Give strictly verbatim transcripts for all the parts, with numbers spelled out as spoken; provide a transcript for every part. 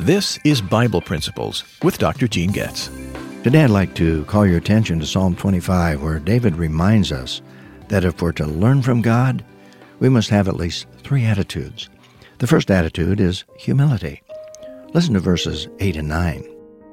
This is Bible Principles with Doctor Gene Getz. Today I'd like to call your attention to Psalm twenty-five, where David reminds us that if we're to learn from God, we must have at least three attitudes. The first attitude is humility. Listen to verses eight and nine.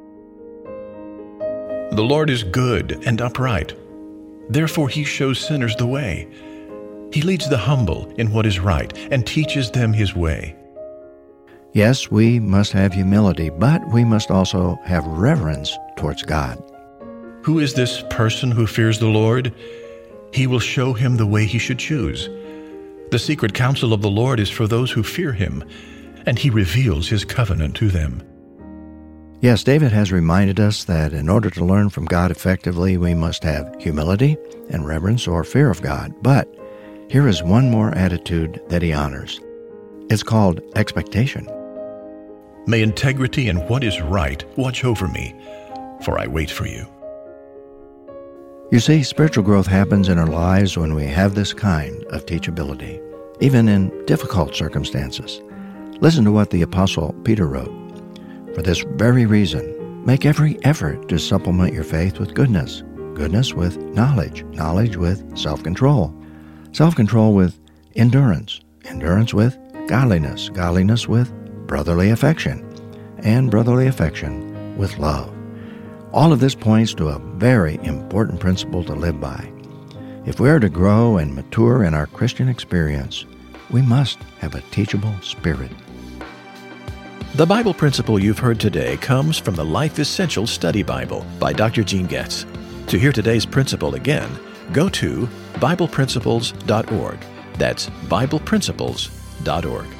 The Lord is good and upright. Therefore he shows sinners the way. He leads the humble in what is right and teaches them his way. Yes, we must have humility, but we must also have reverence towards God. Who is this person who fears the Lord? He will show him the way he should choose. The secret counsel of the Lord is for those who fear him, and he reveals his covenant to them. Yes, David has reminded us that in order to learn from God effectively, we must have humility and reverence or fear of God. But here is one more attitude that he honors. It's called expectation. May integrity and what is right watch over me, for I wait for you. You see, spiritual growth happens in our lives when we have this kind of teachability, even in difficult circumstances. Listen to what the Apostle Peter wrote. For this very reason, make every effort to supplement your faith with goodness, goodness with knowledge, knowledge with self-control, self-control with endurance, endurance with godliness, godliness with brotherly affection, and brotherly affection with love. All of this points to a very important principle to live by. If we are to grow and mature in our Christian experience, we must have a teachable spirit. The Bible principle you've heard today comes from the Life Essential Study Bible by Doctor Gene Getz. To hear today's principle again, go to Bible Principles dot org. That's Bible Principles dot org.